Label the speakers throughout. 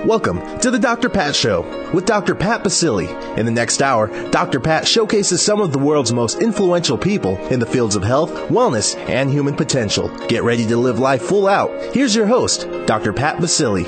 Speaker 1: Welcome to the Dr. Pat Show with Dr. Pat Baccili. In the next hour, Dr. Pat showcases some of the world's most influential people in the fields of health, wellness, and human potential. Get ready to live life full out. Here's your host, Dr. Pat Baccili.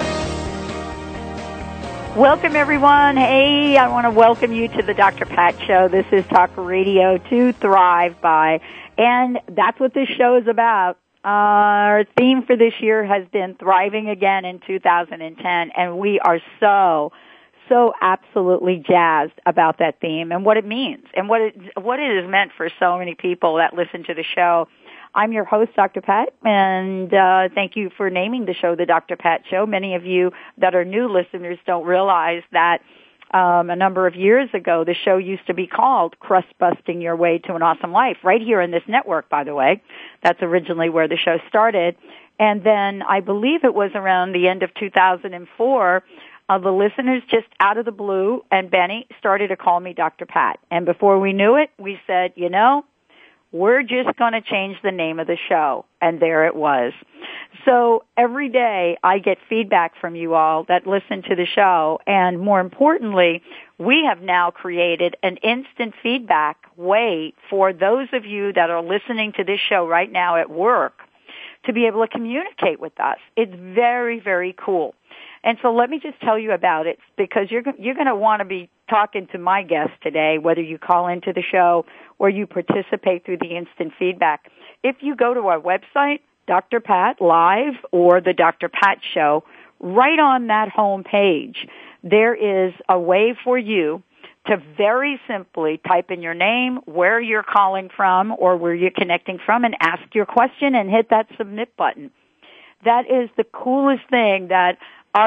Speaker 2: Welcome, everyone. Hey, I want to welcome you to the Dr. Pat Show. This is Talk Radio to Thrive By, and that's what this show is about. Our theme for this year has been Thriving Again in 2010, and we are so absolutely jazzed about that theme and what it means and what it has meant for so many people that listen to the show. I'm your host, Dr. Pat, and thank you for naming the show the Dr. Pat Show. Many of you that are new listeners don't realize that a number of years ago, the show used to be called Crust Busting Your Way to an Awesome Life, right here in this network, by the way. That's originally where the show started. And then I believe it was around the end of 2004, the listeners just out of the blue, and Benny started to call me Dr. Pat. And before we knew it, we said, you know, we're just going to change the name of the show. And there it was. So every day I get feedback from you all that listen to the show. And more importantly, we have now created an instant feedback way for those of you that are listening to this show right now at work to be able to communicate with us. It's very, very cool. And so let me just tell you about it, because you're going to want to be talking to my guest today, whether you call into the show or you participate through the instant feedback. If you go to our website, Dr. Pat Live or the Dr. Pat Show, right on that home page, there is a way for you to very simply type in your name, where you're calling from or where you're connecting from, and ask your question and hit that submit button. That is the coolest thing that our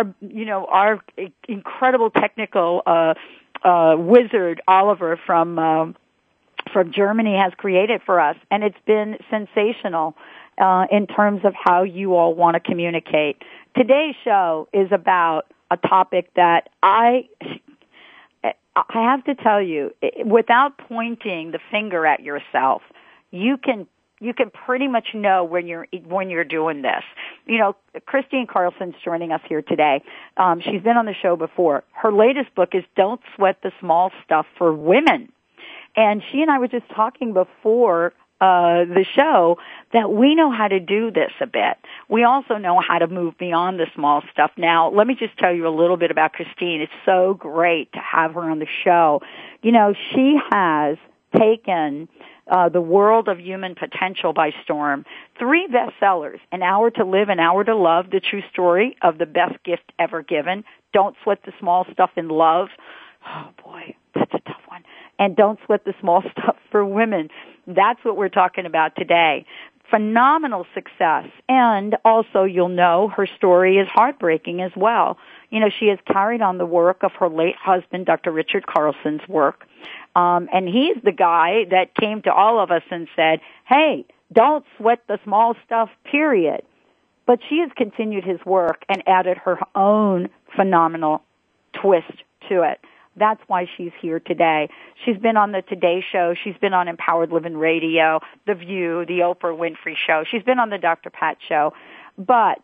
Speaker 2: incredible technical wizard Oliver from Germany has created for us, and it's been sensational in terms of how you all want to communicate. Today's show is about a topic that I have to tell you, without pointing the finger at yourself, you can pretty much know when you're doing this. You know, Christine Carlson's joining us here today. She's been on the show before. Her latest book is Don't Sweat the Small Stuff for Women. And she and I were just talking before the show that we know how to do this a bit. We also know how to move beyond the small stuff. Now, let me just tell you a little bit about Christine. It's so great to have her on the show. You know, she has taken the world of human potential by storm. 3 bestsellers: An Hour to Live, An Hour to Love, The True Story of the Best Gift Ever Given, Don't Sweat the Small Stuff in Love. Oh boy, that's a tough one. And Don't Sweat the Small Stuff for Women. That's what we're talking about today. Phenomenal success. And also, you'll know, her story is heartbreaking as well. You know, she has carried on the work of her late husband, Dr. Richard Carlson's work. And he's the guy that came to all of us and said, hey, don't sweat the small stuff, period. But she has continued his work and added her own phenomenal twist to it. That's why she's here today. She's been on the Today Show. She's been on Empowered Living Radio, The View, The Oprah Winfrey Show. She's been on the Dr. Pat Show. But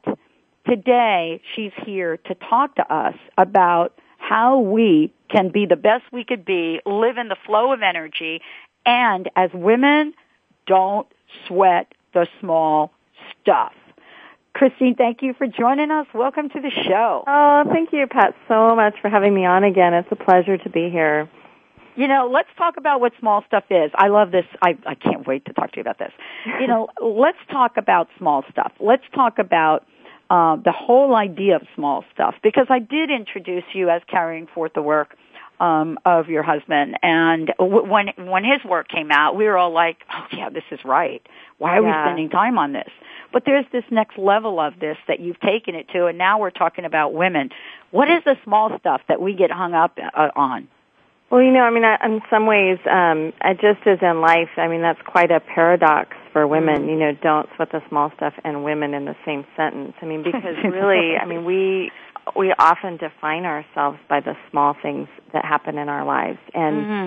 Speaker 2: today she's here to talk to us about how we can be the best we could be, live in the flow of energy, and as women, don't sweat the small stuff. Christine, thank you for joining us. Welcome to the show.
Speaker 3: Oh, thank you, Pat, so much for having me on again. It's a pleasure to be here.
Speaker 2: You know, let's talk about what small stuff is. I love this. I can't wait to talk to you about this. You know, let's talk about small stuff. Let's talk about the whole idea of small stuff, because I did introduce you as carrying forth the work of your husband. And when his work came out, we were all like, oh, yeah, this is right. Why are we spending time on this? But there's this next level of this that you've taken it to, and now we're talking about women. What is the small stuff that we get hung up on?
Speaker 3: Well, you know, I mean, in some ways, just as in life, I mean, that's quite a paradox for women. You know, don't sweat the small stuff and women in the same sentence. I mean, because really, I mean, we often define ourselves by the small things that happen in our lives. And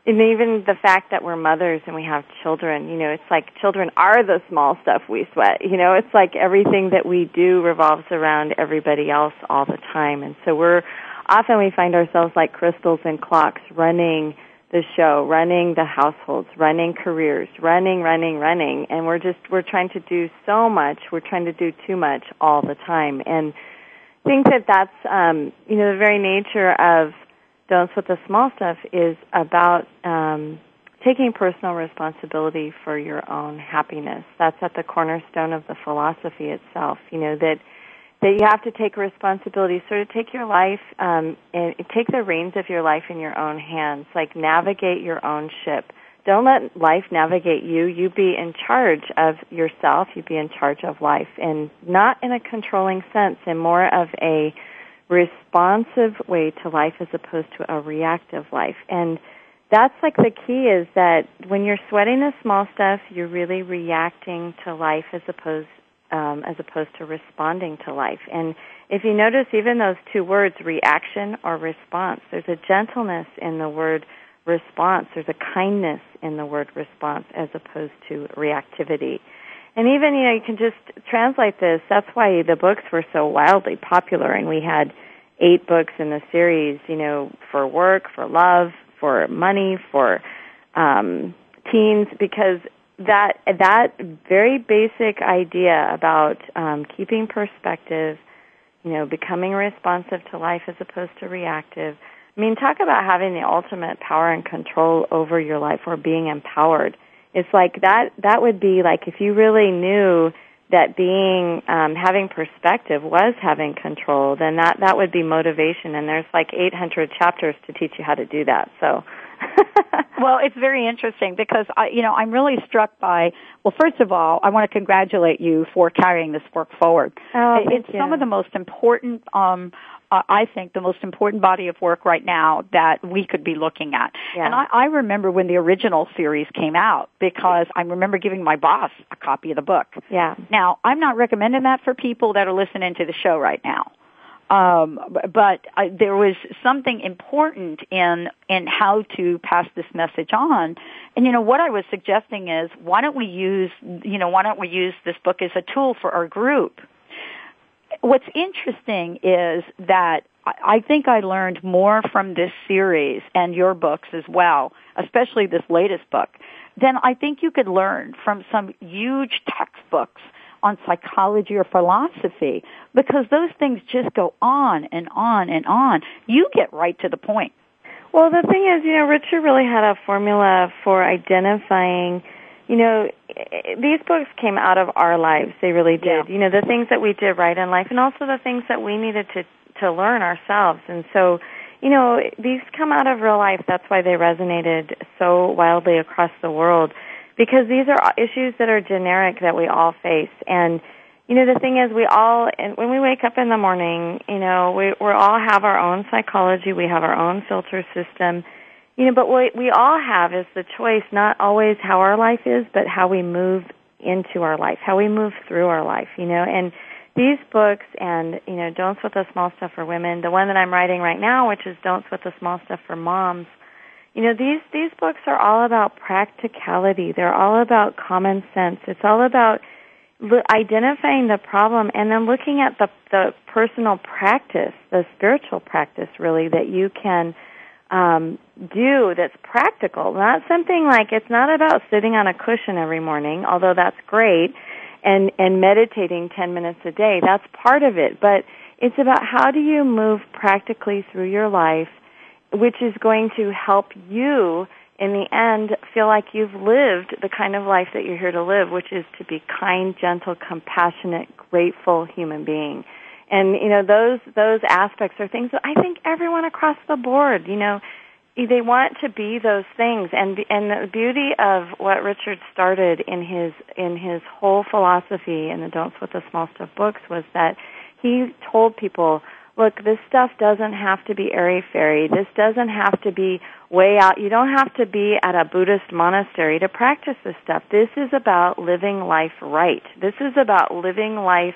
Speaker 3: even the fact that we're mothers and we have children, it's like children are the small stuff we sweat. It's like everything that we do revolves around everybody else all the time. And so we find ourselves like crystals and clocks, running the show, running the households, running careers, running, and we're trying to do so much. We're trying to do too much all the time. And I think that's the very nature of Don't Sweat the Small Stuff is about taking personal responsibility for your own happiness. That's at the cornerstone of the philosophy itself, that you have to take responsibility, sort of take your life, and take the reins of your life in your own hands, like navigate your own ship. Don't let life navigate you. You be in charge of yourself. You be in charge of life, and not in a controlling sense, in more of a responsive way to life as opposed to a reactive life. And that's like the key, is that when you're sweating the small stuff, you're really reacting to life as opposed to responding to life. And if you notice, even those two words, reaction or response, there's a gentleness in the word response. There's a kindness in the word response as opposed to reactivity. And even, you can just translate this. That's why the books were so wildly popular, and we had 8 books in the series, for work, for love, for money, for teens, because that very basic idea about keeping perspective, becoming responsive to life as opposed to reactive. I mean, talk about having the ultimate power and control over your life, or being empowered. It's like that would be like if you really knew that having perspective was having control, then that would be motivation. And there's like 800 chapters to teach you how to do that. So.
Speaker 2: Well, it's very interesting because I'm really struck by. Well, first of all, I want to congratulate you for carrying this work forward.
Speaker 3: Oh, thank
Speaker 2: it's
Speaker 3: you.
Speaker 2: Some of the most important. I think the most important body of work right now that we could be looking at.
Speaker 3: Yeah.
Speaker 2: And I remember when the original series came out, because I remember giving my boss a copy of the book.
Speaker 3: Yeah.
Speaker 2: Now, I'm not recommending that for people that are listening to the show right now. But there was something important in how to pass this message on. And what I was suggesting is, why don't we use this book as a tool for our group? What's interesting is that I think I learned more from this series and your books as well, especially this latest book, than I think you could learn from some huge textbooks on psychology or philosophy, because those things just go on and on and on. You get right to the point.
Speaker 3: Well, the thing is, Richard really had a formula for identifying, these books came out of our lives. They really did.
Speaker 2: Yeah.
Speaker 3: The things that we did right in life, and also the things that we needed to learn ourselves. And so, these come out of real life. That's why they resonated so wildly across the world, because these are issues that are generic that we all face. And, the thing is, when we wake up in the morning, we all have our own psychology. We have our own filter system. But what we all have is the choice, not always how our life is, but how we move into our life, how we move through our life, And these books and, Don't Sweat the Small Stuff for Women, the one that I'm writing right now, which is Don't Sweat the Small Stuff for Moms, these books are all about practicality. They're all about common sense. It's all about identifying the problem and then looking at the personal practice, the spiritual practice, really, that you can do that's practical. Not something like, it's not about sitting on a cushion every morning, although that's great, and meditating 10 minutes a day. That's part of it. But it's about how do you move practically through your life, which is going to help you, in the end, feel like you've lived the kind of life that you're here to live, which is to be kind, gentle, compassionate, grateful human being. And, those aspects are things that I think everyone across the board, they want to be those things. And the beauty of what Richard started in his whole philosophy in the Don't Sweat the Small Stuff books was that he told people, look, this stuff doesn't have to be airy-fairy. This doesn't have to be way out. You don't have to be at a Buddhist monastery to practice this stuff. This is about living life right. This is about living life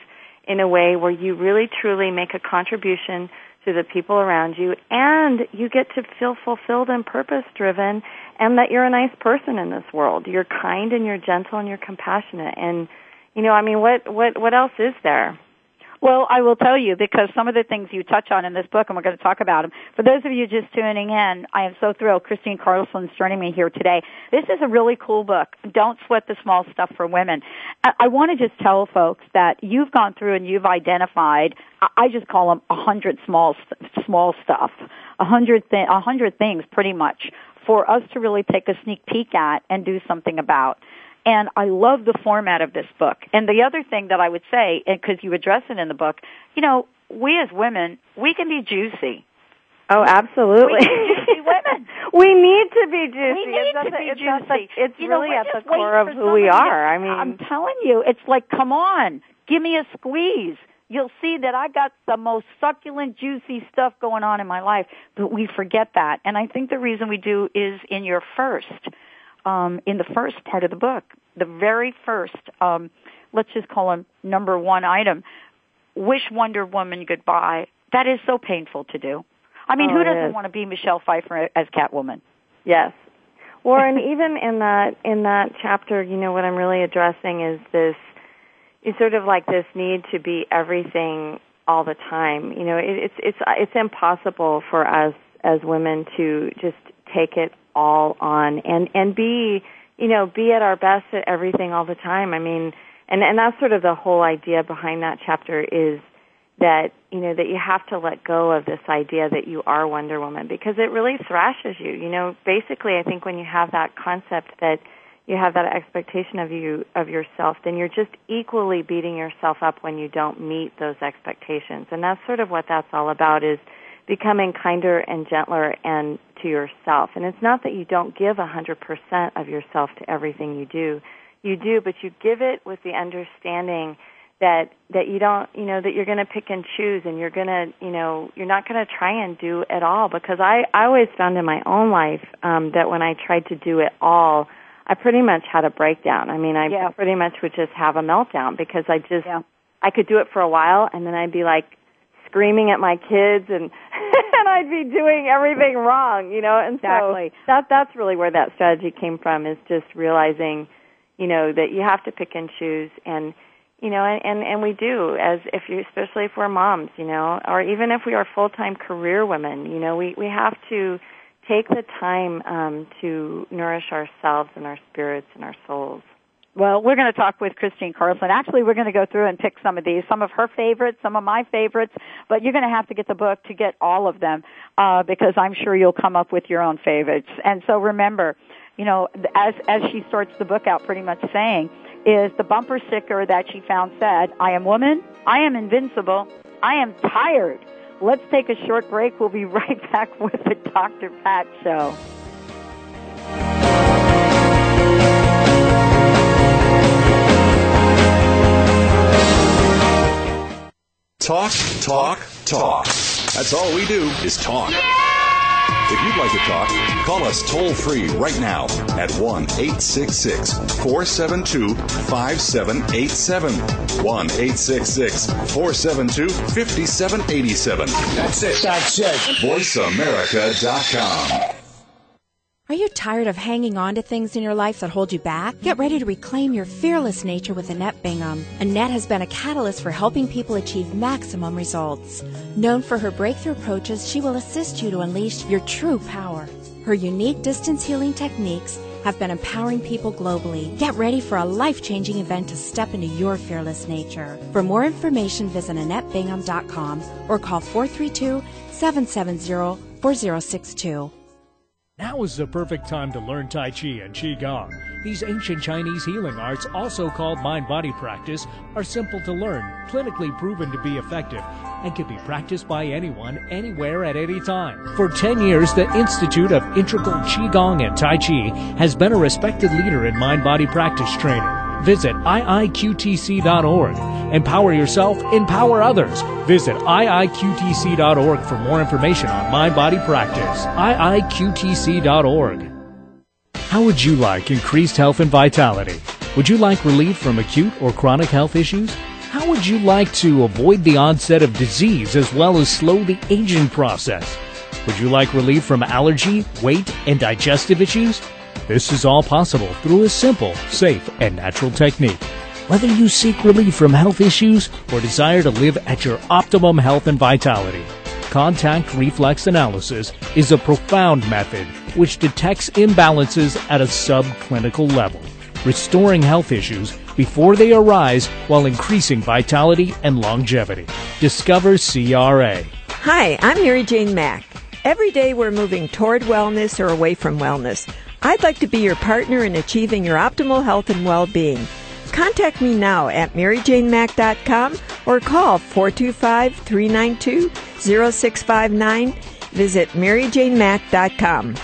Speaker 3: in a way where you really truly make a contribution to the people around you, and you get to feel fulfilled and purpose-driven, and that you're a nice person in this world. You're kind and you're gentle and you're compassionate. And, what else is there?
Speaker 2: Well, I will tell you, because some of the things you touch on in this book, and we're going to talk about them. For those of you just tuning in, I am so thrilled Christine Carlson's joining me here today. This is a really cool book, Don't Sweat the Small Stuff for Women. I want to just tell folks that you've gone through and you've identified, I just call them 100 small stuff, 100 things pretty much for us to really take a sneak peek at and do something about. And I love the format of this book. And the other thing that I would say, and because you address it in the book, we as women, we can be juicy.
Speaker 3: Oh, absolutely.
Speaker 2: We can be juicy women.
Speaker 3: We need to be juicy.
Speaker 2: We need to be juicy.
Speaker 3: It's really at the core of who we are.
Speaker 2: I'm telling you, it's like, come on, give me a squeeze. You'll see that I got the most succulent, juicy stuff going on in my life, but we forget that. And I think the reason we do is in the first part of the book, the very first, let's just call him number one item, wish Wonder Woman goodbye. That is so painful to do. I mean, who doesn't want to be Michelle Pfeiffer as Catwoman?
Speaker 3: Yes. Well, and even in that chapter, what I'm really addressing is sort of like this need to be everything all the time. It's impossible for us as women to just take it all on and be at our best at everything all the time. I mean, and that's sort of the whole idea behind that chapter is that, that you have to let go of this idea that you are Wonder Woman, because it really thrashes you. Basically, I think when you have that concept that you have that expectation of yourself, then you're just equally beating yourself up when you don't meet those expectations. And that's sort of what that's all about, is becoming kinder and gentler and to yourself. And it's not that you don't give 100% of yourself to everything you do. You do, but you give it with the understanding that you don't, that you're going to pick and choose, and you're going to, you're not going to try and do it all. Because I always found in my own life that when I tried to do it all, I pretty much had a breakdown. I mean, I pretty much would just have a meltdown, because I could do it for a while, and then I'd be like screaming at my kids, and I'd be doing everything wrong, and
Speaker 2: exactly.
Speaker 3: So that's really where that strategy came from, is just realizing, that you have to pick and choose, and and we do, especially if we're moms, or even if we are full-time career women, we have to take the time to nourish ourselves and our spirits and our souls.
Speaker 2: Well, we're going to talk with Christine Carlson. Actually, we're going to go through and pick some of these, some of her favorites, some of my favorites, but you're going to have to get the book to get all of them, because I'm sure you'll come up with your own favorites. And so remember, as she starts the book out pretty much saying, is the bumper sticker that she found said, I am woman, I am invincible, I am tired. Let's take a short break. We'll be right back with the Dr. Pat Show.
Speaker 4: Talk, talk, talk. That's all we do is talk. If you'd like to talk, call us toll-free right now at 1-866-472-5787. 1-866-472-5787. That's it. VoiceAmerica.com.
Speaker 5: Are you tired of hanging on to things in your life that hold you back? Get ready to reclaim your fearless nature with Annette Bingham. Annette has been a catalyst for helping people achieve maximum results. Known for her breakthrough approaches, she will assist you to unleash your true power. Her unique distance healing techniques have been empowering people globally. Get ready for a life-changing event to step into your fearless nature. For more information, visit AnnetteBingham.com or call 432-770-4062.
Speaker 6: Now is the perfect time to learn Tai Chi and Qigong. These ancient Chinese healing arts, also called mind-body practice, are simple to learn, clinically proven to be effective, and can be practiced by anyone, anywhere, at any time. For 10 years, the Institute of Integral Qigong and Tai Chi has been a respected leader in mind-body practice training. Visit iiqtc.org. Empower yourself, empower others. Visit iiqtc.org for more information on mind-body practice. iiqtc.org. How would you like increased health and vitality? Would you like relief from acute or chronic health issues? How would you like to avoid the onset of disease as well as slow the aging process? Would you like relief from allergy, weight, and digestive issues? This is all possible through a simple, safe, and natural technique. Whether you seek relief from health issues or desire to live at your optimum health and vitality, contact reflex analysis is a profound method which detects imbalances at a subclinical level, restoring health issues before they arise while increasing vitality and longevity. Discover CRA.
Speaker 7: Hi, I'm Mary Jane Mack. Every day we're moving toward wellness or away from wellness. I'd like to be your partner in achieving your optimal health and well-being. Contact me now at maryjanemack.com or call 425-392-0659. Visit maryjanemack.com.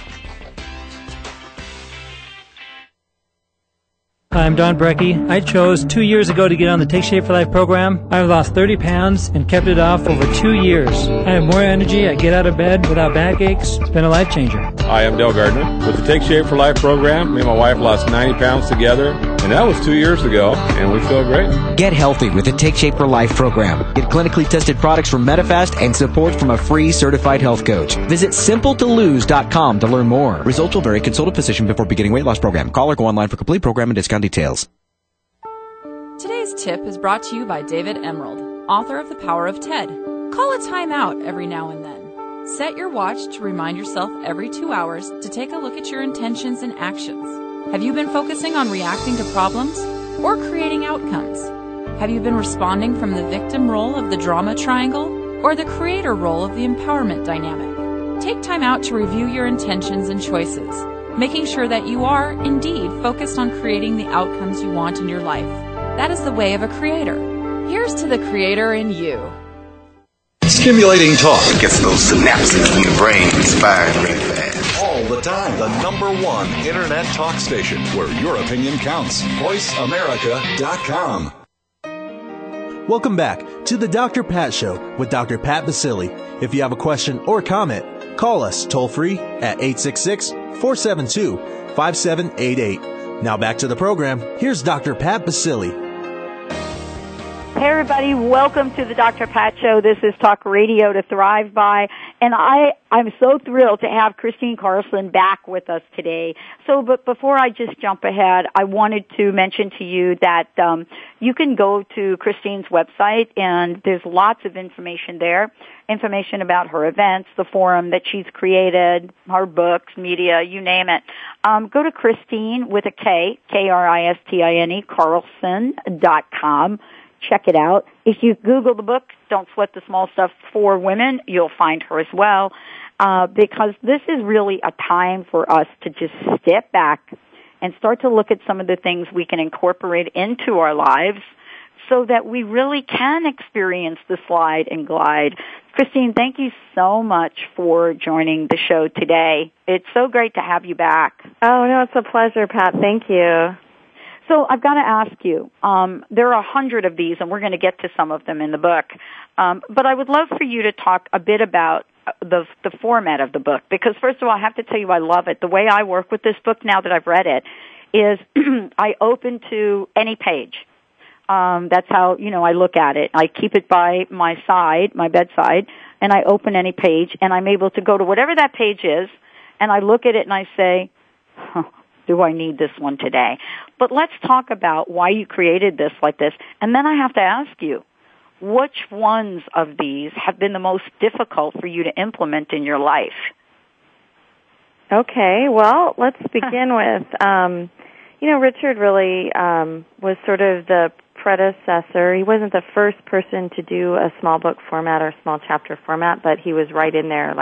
Speaker 8: Hi, I'm Don Brecky. I chose 2 years ago to get on the Take Shape for Life program. I've lost 30 pounds and kept it off over 2 years. I have more energy. I get out of bed without backaches. It's been a life changer.
Speaker 9: Hi, I'm Dale Gardner. With the Take Shape for Life program, me and my wife lost 90 pounds together, and that was 2 years ago, and we feel great.
Speaker 10: Get healthy with the Take Shape for Life program. Get clinically tested products from Medifast and support from a free certified health coach. Visit simpletolose.com to learn more. Results will vary. Consult a physician before beginning weight loss program. Call or go online for complete program and discount details.
Speaker 11: Today's tip is brought to you by David Emerald, author of The Power of TED. Call a time out every now and then. Set your watch to remind yourself every 2 hours to take a look at your intentions and actions. Have you been focusing on reacting to problems or creating outcomes? Have you been responding from the victim role of the drama triangle or the creator role of the empowerment dynamic? Take time out to review your intentions and choices, making sure that you are, indeed, focused on creating the outcomes you want in your life. That is the way of a creator. Here's to the creator in you.
Speaker 4: Stimulating talk.
Speaker 12: It gets those synapses in the brain firing really fast.
Speaker 4: All the time. The #1 Internet talk station where your opinion counts. VoiceAmerica.com.
Speaker 1: Welcome back to the Dr. Pat Show with Dr. Pat Basile. If you have a question or comment, call us toll-free at 866-472-5788. Now back to the program. Here's Dr. Pat Basile.
Speaker 2: Hey everybody, welcome to the Dr. Pat Show. This is Talk Radio to Thrive By, and I'm so thrilled to have Christine Carlson back with us today. But before I just jump ahead, I wanted to mention to you that you can go to Christine's website, and there's lots of information there, information about her events, the forum that she's created, her books, media, you name it. Go to Christine with a K, Kristine, Carlson.com. Check it out. If you Google the book, Don't Sweat the Small Stuff for Women, you'll find her as well, because this is really a time for us to just step back and start to look at some of the things we can incorporate into our lives so that we really can experience the slide and glide. Christine, thank you so much for joining the show today. It's so great to have you back.
Speaker 3: Oh, no, it's a pleasure, Pat. Thank you.
Speaker 2: So I've got to ask you, there are 100 of these, and we're going to get to some of them in the book. But I would love for you to talk a bit about the format of the book, because first of all, I have to tell you I love it. The way I work with this book now that I've read it is I open to any page. That's how, I look at it. I keep it by my side, my bedside, and I open any page, and I'm able to go to whatever that page is, and I look at it and I say, do I need this one today? But let's talk about why you created this like this. And then I have to ask you, which ones of these have been the most difficult for you to implement in your life?
Speaker 3: Okay, well, let's begin with, Richard really was sort of the predecessor. He wasn't the first person to do a small book format or small chapter format, but he was right in there,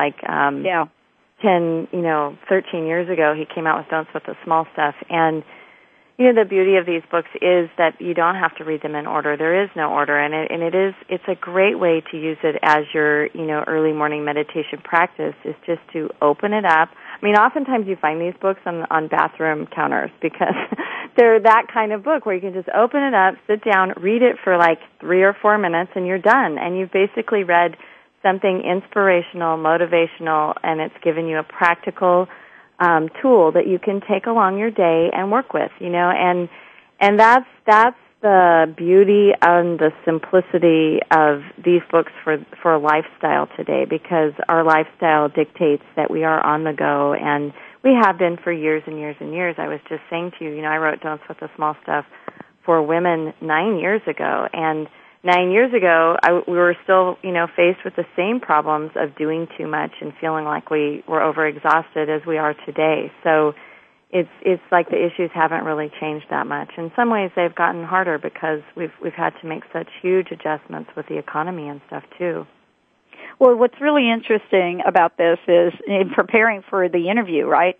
Speaker 3: 13 years ago, he came out with Don't Sweat the Small Stuff. And, the beauty of these books is that you don't have to read them in order. There is no order. It's a great way to use it as your, early morning meditation practice, is just to open it up. I mean, oftentimes you find these books on bathroom counters because they're that kind of book where you can just open it up, sit down, read it for 3 or 4 minutes, and you're done. And you've basically read something inspirational, motivational, and it's given you a practical tool that you can take along your day and work with, and that's the beauty and the simplicity of these books for a lifestyle today, because our lifestyle dictates that we are on the go, and we have been for years and years and years. I was just saying to you, I wrote Don't Sweat the Small Stuff for women 9 years ago, and 9 years ago, we were still, faced with the same problems of doing too much and feeling like we were overexhausted as we are today. So it's like the issues haven't really changed that much. In some ways, they've gotten harder because we've had to make such huge adjustments with the economy and stuff too.
Speaker 2: Well, what's really interesting about this is in preparing for the interview, right?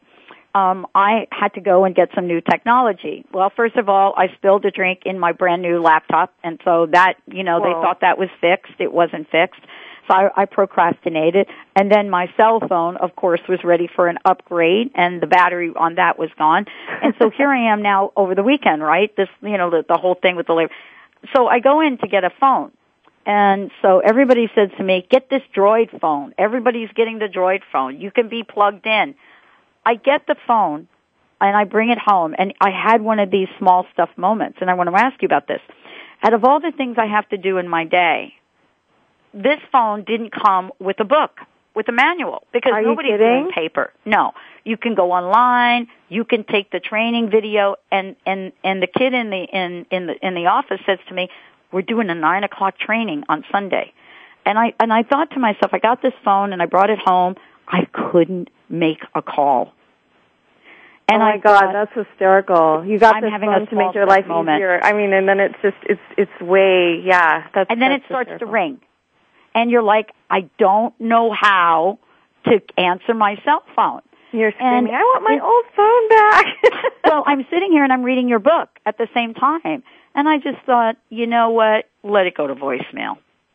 Speaker 2: I had to go and get some new technology. Well, first of all, I spilled a drink in my brand new laptop, and so that, they thought that was fixed. It wasn't fixed. So I procrastinated. And then my cell phone, of course, was ready for an upgrade, and the battery on that was gone. And so here I am now over the weekend, right? This, the whole thing with the labor. So I go in to get a phone. And so everybody said to me, get this Droid phone. Everybody's getting the Droid phone. You can be plugged in. I get the phone, and I bring it home, and I had one of these small stuff moments, and I want to ask you about this. Out of all the things I have to do in my day, this phone didn't come with a book, with a manual, because nobody's doing paper. No. You can go online, you can take the training video, and the kid in the office says to me, we're doing a 9:00 training on Sunday. And I thought to myself, I got this phone and I brought it home. I couldn't make a call. And
Speaker 3: oh my God, that's hysterical! You got this phone to make your life easier. I mean, and then it's just it's way
Speaker 2: and then it starts to ring, and you're like, I don't know how to answer my cell phone.
Speaker 3: You're screaming, I want my old phone back.
Speaker 2: Well, I'm sitting here and I'm reading your book at the same time, and I just thought, you know what? Let it go to voicemail.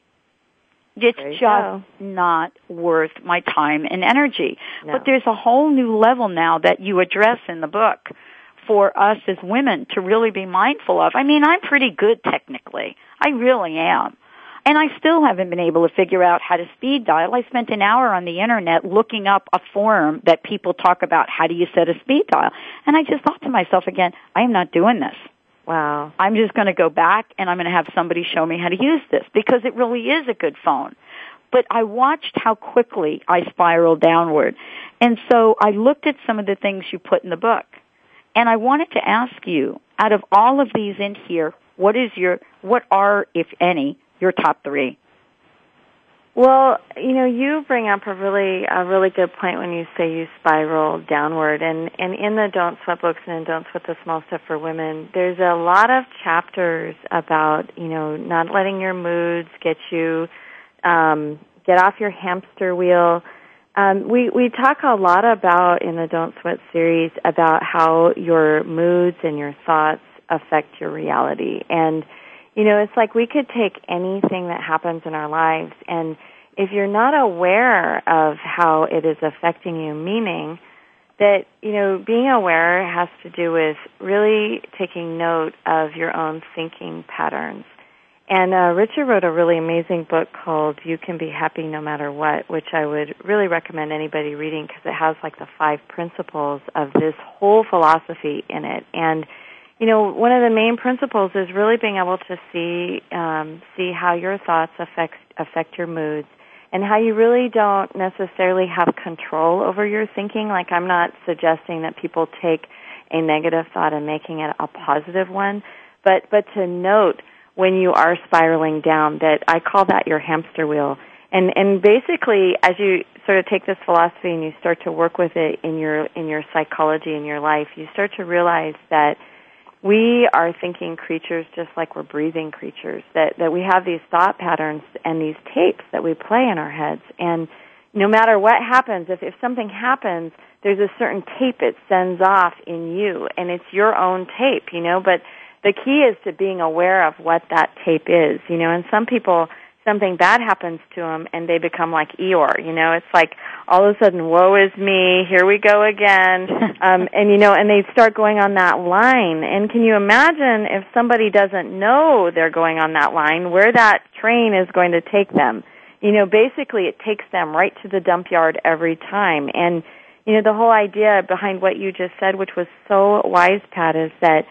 Speaker 2: It's just not worth my time and energy. No. But there's a whole new level now that you address in the book for us as women to really be mindful of. I mean, I'm pretty good technically. I really am. And I still haven't been able to figure out how to speed dial. I spent an hour on the internet looking up a forum that people talk about how do you set a speed dial. And I just thought to myself again, I am not doing this.
Speaker 3: Wow.
Speaker 2: I'm just going to go back and I'm going to have somebody show me how to use this because it really is a good phone. But I watched how quickly I spiraled downward. And so I looked at some of the things you put in the book. And I wanted to ask you, out of all of these in here, what are, if any, your top three?
Speaker 3: Well, you bring up a really good point when you say you spiral downward. And in the Don't Sweat books and in Don't Sweat the Small Stuff for Women, there's a lot of chapters about, not letting your moods get you, get off your hamster wheel. We talk a lot about, in the Don't Sweat series, about how your moods and your thoughts affect your reality. And it's like we could take anything that happens in our lives, and if you're not aware of how it is affecting you, meaning that, being aware has to do with really taking note of your own thinking patterns. And Richard wrote a really amazing book called You Can Be Happy No Matter What, which I would really recommend anybody reading because it has like the 5 principles of this whole philosophy in it. And one of the main principles is really being able to see how your thoughts affect your moods, and how you really don't necessarily have control over your thinking. Like, I'm not suggesting that people take a negative thought and making it a positive one, but to note when you are spiraling down, that I call that your hamster wheel. And basically, as you sort of take this philosophy and you start to work with it in your psychology, in your life, you start to realize that we are thinking creatures just like we're breathing creatures, that we have these thought patterns and these tapes that we play in our heads. And no matter what happens, if something happens, there's a certain tape it sends off in you, and it's your own tape, but the key is to being aware of what that tape is, and some people, something bad happens to them and they become like Eeyore, it's like all of a sudden, woe is me, here we go again, and they start going on that line. And can you imagine if somebody doesn't know they're going on that line, where that train is going to take them? Basically it takes them right to the dump yard every time. And, the whole idea behind what you just said, which was so wise, Pat, is that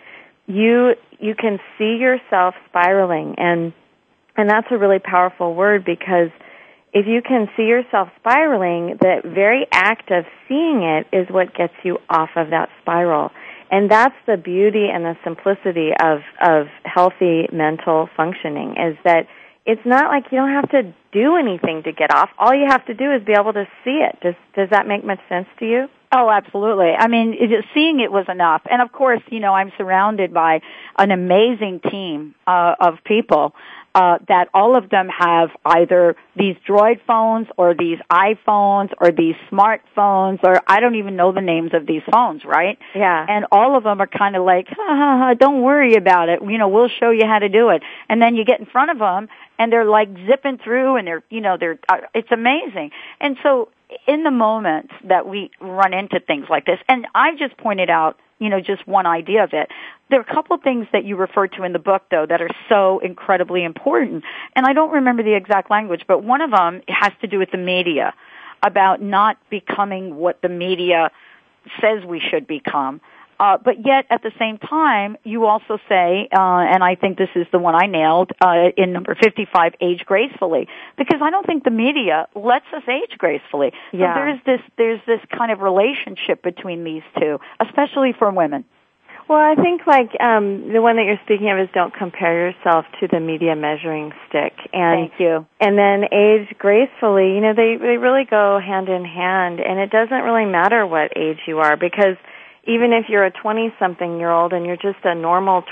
Speaker 3: you can see yourself spiraling, and that's a really powerful word, because if you can see yourself spiraling, the very act of seeing it is what gets you off of that spiral. And that's the beauty and the simplicity of healthy mental functioning, is that it's not like you don't have to do anything to get off. All you have to do is be able to see it. Does that make much sense to you?
Speaker 2: Oh, absolutely. I mean, seeing it was enough. And of course, I'm surrounded by an amazing team of people that all of them have either these Droid phones or these iPhones or these smartphones, or I don't even know the names of these phones, right?
Speaker 3: Yeah.
Speaker 2: And all of them are kind of like, don't worry about it. We'll show you how to do it. And then you get in front of them and they're like zipping through, and it's amazing. And so in the moment that we run into things like this, and I just pointed out, just one idea of it. There are a couple of things that you referred to in the book, though, that are so incredibly important. And I don't remember the exact language, but one of them has to do with the media, about not becoming what the media says we should become. But yet, at the same time, you also say, and I think this is the one I nailed, in number 55, age gracefully. Because I don't think the media lets us age gracefully.
Speaker 3: Yeah.
Speaker 2: So there's this kind of relationship between these two, especially for women.
Speaker 3: Well, I think the one that you're speaking of is don't compare yourself to the media measuring stick. And,
Speaker 2: thank you.
Speaker 3: And then age gracefully, they really go hand in hand. And it doesn't really matter what age you are, because even if you're a 20-something-year-old and you're just a normal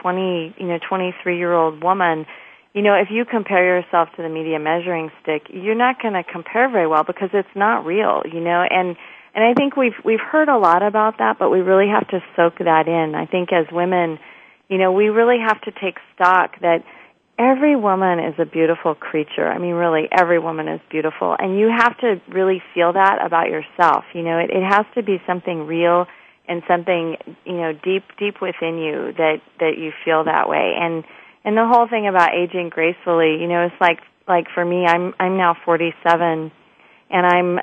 Speaker 3: 23-year-old woman, if you compare yourself to the media measuring stick, you're not going to compare very well, because it's not real, And I think we've heard a lot about that, but we really have to soak that in. I think as women, we really have to take stock that every woman is a beautiful creature. I mean, really, every woman is beautiful. And you have to really feel that about yourself. It has to be something real and something, deep within you that you feel that way. And the whole thing about aging gracefully, it's like for me, I'm now 47, and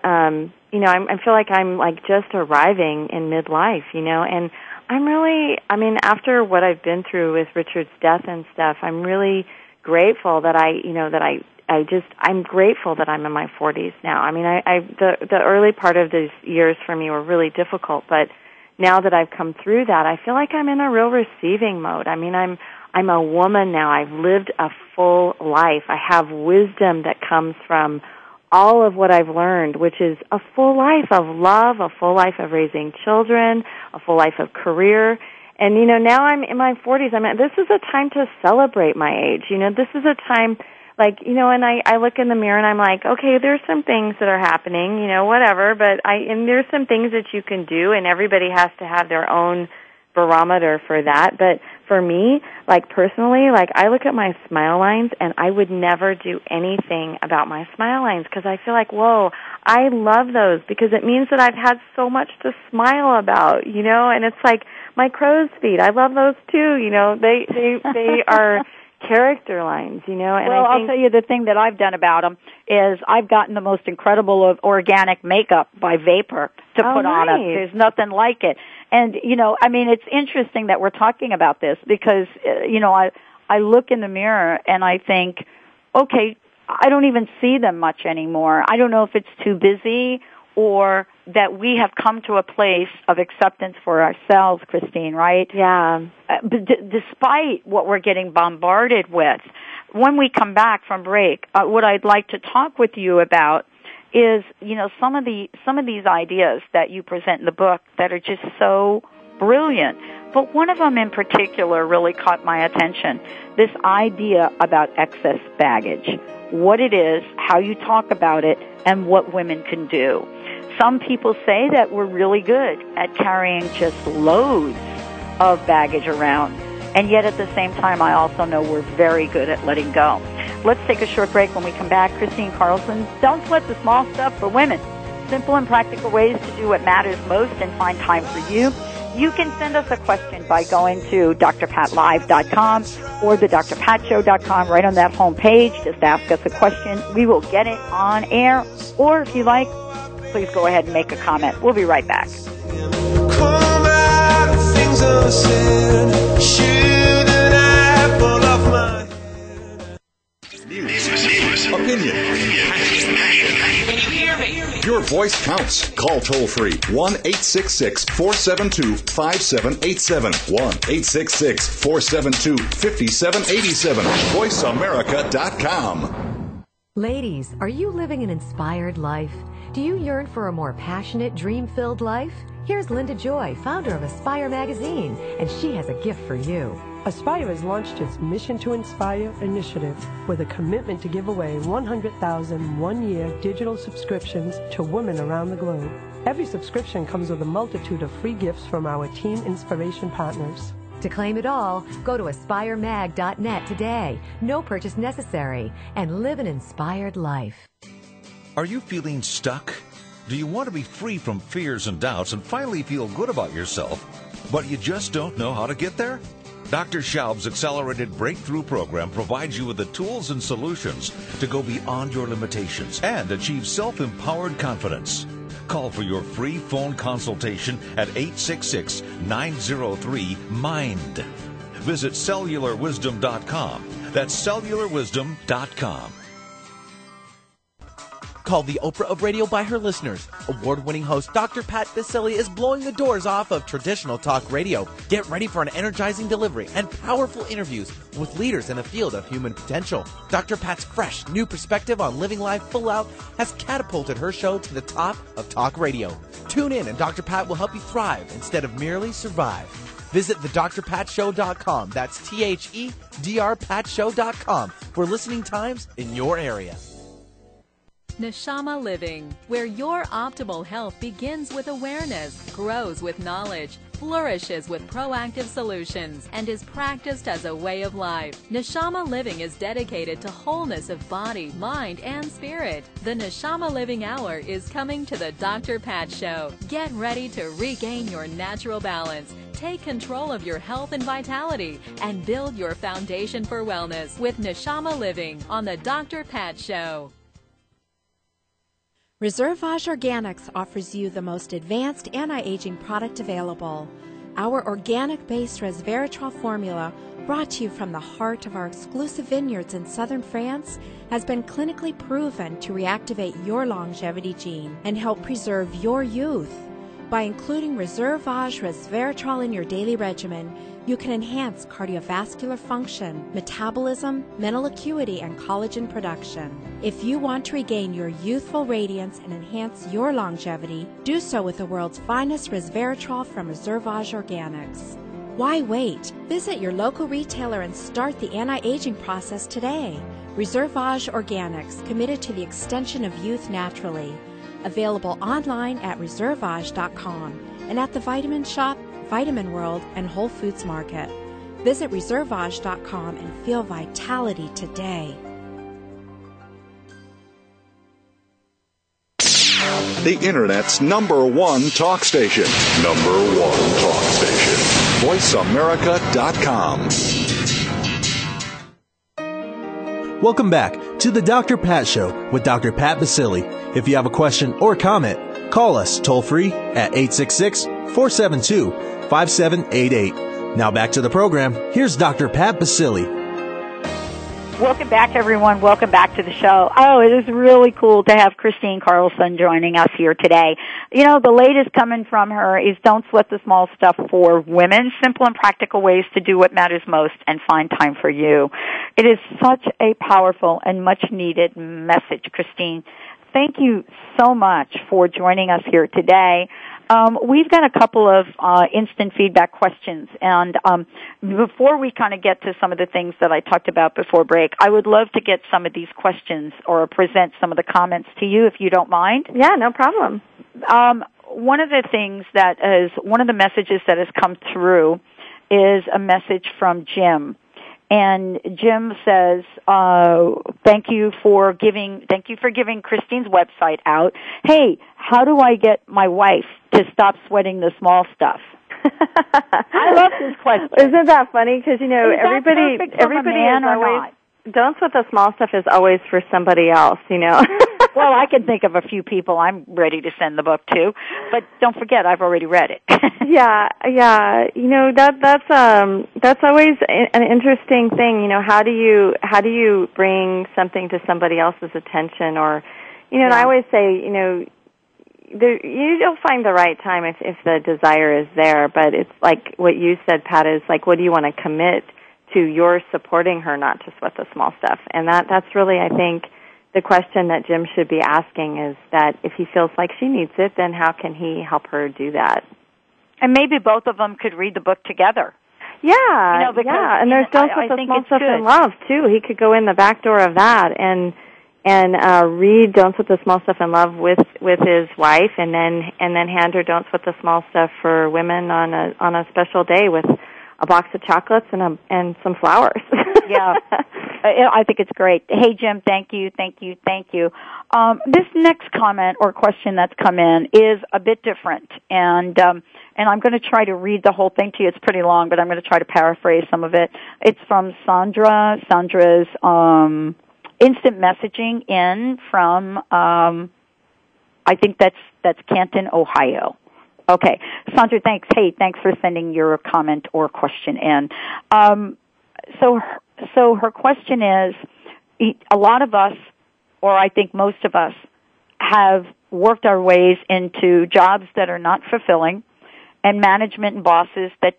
Speaker 3: I feel like I'm like just arriving in midlife, and after what I've been through with Richard's death and stuff, I'm really grateful that I'm grateful that I'm in my 40s now. I mean, the early part of these years for me were really difficult, but now that I've come through that, I feel like I'm in a real receiving mode. I mean, I'm a woman now. I've lived a full life. I have wisdom that comes from all of what I've learned, which is a full life of love, a full life of raising children, a full life of career. And, now I'm in my 40s. This is a time to celebrate my age. This is a time, and I look in the mirror and I'm like, okay, there's some things that are happening, whatever, and there's some things that you can do, and everybody has to have their own barometer for that. But for me, personally, I look at my smile lines, and I would never do anything about my smile lines, because I feel like, whoa, I love those, because it means that I've had so much to smile about, and it's like my crow's feet. I love those too, they are character lines, and
Speaker 2: I'll tell you the thing that I've done about them is I've gotten the most incredible of organic makeup by Vapor to put on them. There's nothing like it. And, it's interesting that we're talking about this, because, I look in the mirror and I think, okay, I don't even see them much anymore. I don't know if it's too busy or that we have come to a place of acceptance for ourselves, Christine, right?
Speaker 3: Yeah.
Speaker 2: But despite what we're getting bombarded with, when we come back from break, what I'd like to talk with you about is, some of these ideas that you present in the book that are just so brilliant. But one of them in particular really caught my attention, this idea about excess baggage, what it is, how you talk about it, and what women can do. Some people say that we're really good at carrying just loads of baggage around, and yet at the same time, I also know we're very good at letting go. Let's take a short break. When we come back, Christine Carlson, don't sweat the small stuff for women. Simple and practical ways to do what matters most and find time for you. You can send us a question by going to drpatlive.com or the drpatshow.com. Right on that home page, just ask us a question. We will get it on air. Or if you like, please go ahead and make a comment. We'll be right back.
Speaker 13: Come out of things unsaid.
Speaker 4: Your voice counts. Call toll-free 1-866-472-5787. 1-866-472-5787. VoiceAmerica.com.
Speaker 13: Ladies, are you living an inspired life? Do you yearn for a more passionate, dream-filled life? Here's Linda Joy, founder of Aspire Magazine, and she has a gift for you.
Speaker 14: Aspire has launched its Mission to Inspire initiative with a commitment to give away 100,000 one-year digital subscriptions to women around the globe. Every subscription comes with a multitude of free gifts from our Team Inspiration partners.
Speaker 13: To claim it all, go to aspiremag.net today. No purchase necessary, and live an inspired life.
Speaker 15: Are you feeling stuck? Do you want to be free from fears and doubts and finally feel good about yourself, but you just don't know how to get there? Dr. Schaub's Accelerated Breakthrough Program provides you with the tools and solutions to go beyond your limitations and achieve self-empowered confidence. Call for your free phone consultation at 866-903-MIND. Visit cellularwisdom.com. That's cellularwisdom.com.
Speaker 16: Called the Oprah of radio by her listeners, award-winning host Dr. Pat Baccili is blowing the doors off of traditional talk radio. Get ready for an energizing delivery and powerful interviews with leaders in the field of human potential. Dr. Pat's fresh, new perspective on living life full out has catapulted her show to the top of talk radio. Tune in and Dr. Pat will help you thrive instead of merely survive. Visit thedrpatshow.com. That's THEDRPatshow.com for listening times in your area.
Speaker 17: Neshama Living, where your optimal health begins with awareness, grows with knowledge, flourishes with proactive solutions, and is practiced as a way of life. Neshama Living is dedicated to wholeness of body, mind, and spirit. The Neshama Living Hour is coming to the Dr. Pat Show. Get ready to regain your natural balance. Take control of your health and vitality and build your foundation for wellness with Neshama Living on the Dr. Pat Show.
Speaker 5: Reservage Organics offers you the most advanced anti-aging product available. Our organic-based resveratrol formula, brought to you from the heart of our exclusive vineyards in southern France, has been clinically proven to reactivate your longevity gene and help preserve your youth. By including Reservage resveratrol in your daily regimen, you can enhance cardiovascular function, metabolism, mental acuity, and collagen production. If you want to regain your youthful radiance and enhance your longevity, do so with the world's finest resveratrol from Reservage Organics. Why wait? Visit your local retailer and start the anti-aging process today. Reservage Organics, committed to the extension of youth naturally. Available online at reservage.com and at the Vitamin Shop, Vitamin World, and Whole Foods Market. Visit reservage.com and feel vitality today.
Speaker 4: The Internet's #1 talk station. #1 talk station. VoiceAmerica.com.
Speaker 1: Welcome back to the Dr. Pat Show with Dr. Pat Baccili. If you have a question or comment, call us toll-free at 866-472-5788. Now back to the program. Here's Dr. Pat Baccili.
Speaker 2: Welcome back, everyone. Welcome back to the show. Oh, it is really cool to have Christine Carlson joining us here today. You know, the latest coming from her is Don't Sweat the Small Stuff for Women, simple and practical ways to do what matters most and find time for you. It is such a powerful and much-needed message, Christine. Thank you so much for joining us here today. We've got a couple of instant feedback questions, and before we kind of get to some of the things that I talked about before break, I would love to get some of these questions or present some of the comments to you, if you don't mind.
Speaker 3: Yeah, no problem.
Speaker 2: One of the things that is, one of the messages that has come through is a message from Jim. And Jim says, thank you for giving Christine's website out. Hey, how do I get my wife to stop sweating the small stuff? I love this question.
Speaker 3: Isn't that funny? Because, you know, everybody is always, Don't Sweat the Small Stuff is always for somebody else, you know.
Speaker 2: Well, I can think of a few people I'm ready to send the book to, but don't forget, I've already read it.
Speaker 3: Yeah. You know, that's always an interesting thing. You know, how do you bring something to somebody else's attention, or, you know, and I always say, you know, you'll find the right time if the desire is there, but it's like what you said, Pat, is like, what do you want to commit to? You're supporting her, not to sweat the small stuff. And that's really, I think, the question that Jim should be asking, is that if he feels like she needs it, then how can he help her do that?
Speaker 2: And maybe both of them could read the book together.
Speaker 3: Yeah,
Speaker 2: because,
Speaker 3: and there's Don't Put the Small Stuff in Love, too. He could go in the back door of that and read Don't Put the Small Stuff in Love with his wife, and then hand her Don't Put the Small Stuff for Women on a special day with a box of chocolates and some flowers.
Speaker 2: Yeah, I think it's great. Hey, Jim, thank you. This next comment or question that's come in is a bit different, and I'm going to try to read the whole thing to you. It's pretty long, but I'm going to try to paraphrase some of it. It's from Sandra. Sandra's instant messaging in from I think that's Canton, Ohio. Okay, Sandra, thanks. Hey, thanks for sending your comment or question in. So her question is, a lot of us, or I think most of us, have worked our ways into jobs that are not fulfilling, and management and bosses that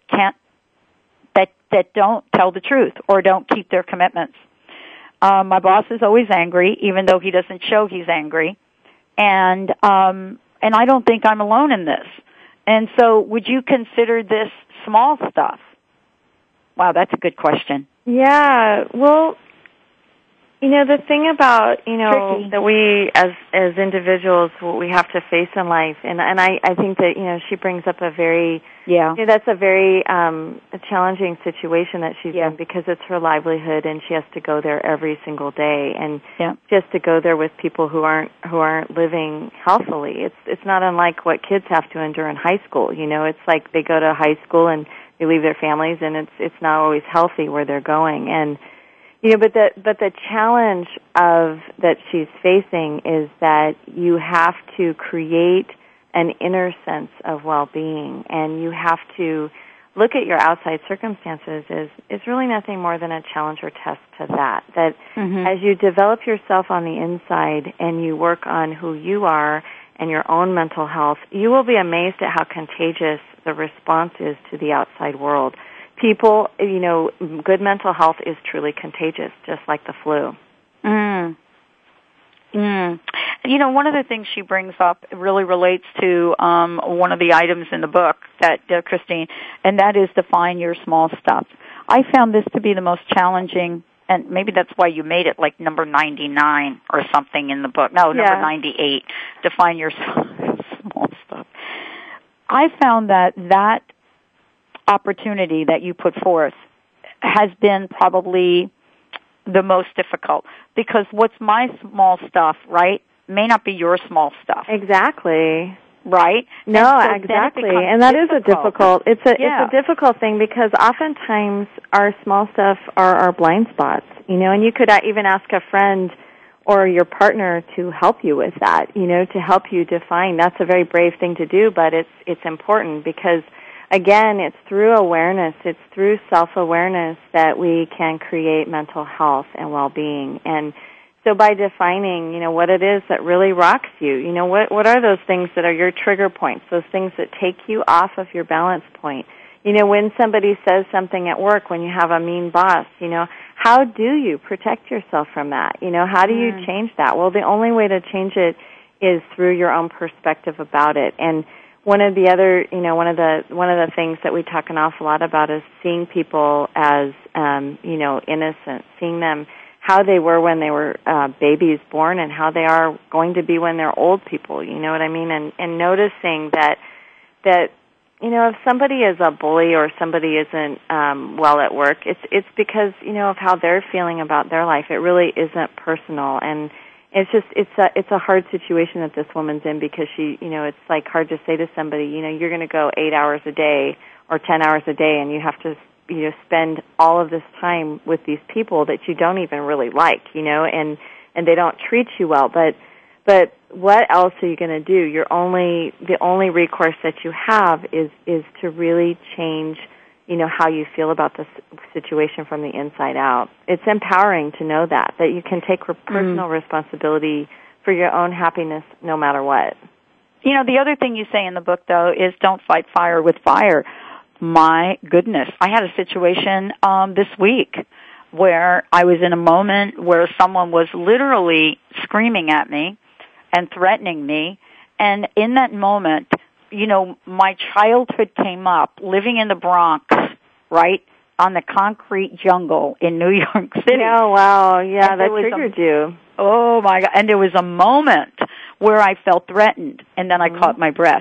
Speaker 2: don't tell the truth or don't keep their commitments. My boss is always angry, even though he doesn't show he's angry, and I don't think I'm alone in this. And so, would you consider this small stuff? Wow, that's a good question.
Speaker 3: Yeah, well, the thing about,
Speaker 2: Tricky.
Speaker 3: that we as individuals, what we have to face in life, and I think that, she brings up a very, that's a very a challenging situation that she's in, because it's her livelihood and she has to go there every single day, and she has to go there with people who aren't living healthily. It's not unlike what kids have to endure in high school. It's like they go to high school and they leave their families, and it's not always healthy where they're going. And but the challenge that she's facing is that you have to create an inner sense of well-being, and you have to look at your outside circumstances is really nothing more than a challenge or test to that. That as you develop yourself on the inside and you work on who you are and your own mental health, you will be amazed at how contagious the response is to the outside world. People, good mental health is truly contagious, just like the flu.
Speaker 2: One of the things she brings up really relates to one of the items in the book that Christine, and that is define your small stuff. I found this to be the most challenging, and maybe that's why you made it like number 99 or something in the book. No, number 98. Define your small stuff. I found that opportunity that you put forth has been probably the most difficult, because what's my small stuff, right, may not be your small stuff.
Speaker 3: Exactly.
Speaker 2: Right?
Speaker 3: No,
Speaker 2: so
Speaker 3: exactly. And that is a difficult, it's a difficult thing, because oftentimes our small stuff are our blind spots, and you could even ask a friend or your partner to help you with that, to help you define. That's a very brave thing to do, but it's important, because again, it's through awareness, it's through self-awareness that we can create mental health and well-being. And so by defining, what it is that really rocks you, what are those things that are your trigger points, those things that take you off of your balance point? When somebody says something at work, when you have a mean boss, how do you protect yourself from that? How do you change that? Well, the only way to change it is through your own perspective about it. And one of the other, one of the things that we talk an awful lot about is seeing people as, innocent, seeing them how they were when they were babies born and how they are going to be when they're old people. You know what I mean? And noticing that if somebody is a bully or somebody isn't well at work, it's because of how they're feeling about their life. It really isn't personal, and it's a hard situation that this woman's in, because she, it's like hard to say to somebody, you're going to go 8 hours a day or 10 hours a day, and you have to, spend all of this time with these people that you don't even really like, and they don't treat you well. But what else are you going to do? The only recourse that you have is to really change, how you feel about this situation from the inside out. It's empowering to know that you can take personal responsibility for your own happiness no matter what.
Speaker 2: You know, the other thing you say in the book, though, is don't fight fire with fire. My goodness. I had a situation this week where I was in a moment where someone was literally screaming at me and threatening me. And in that moment, you know, my childhood came up living in the Bronx, right, on the concrete jungle in New York City.
Speaker 3: Oh, wow. Yeah, that triggered you.
Speaker 2: Oh, my God. And there was a moment where I felt threatened, and then I caught my breath.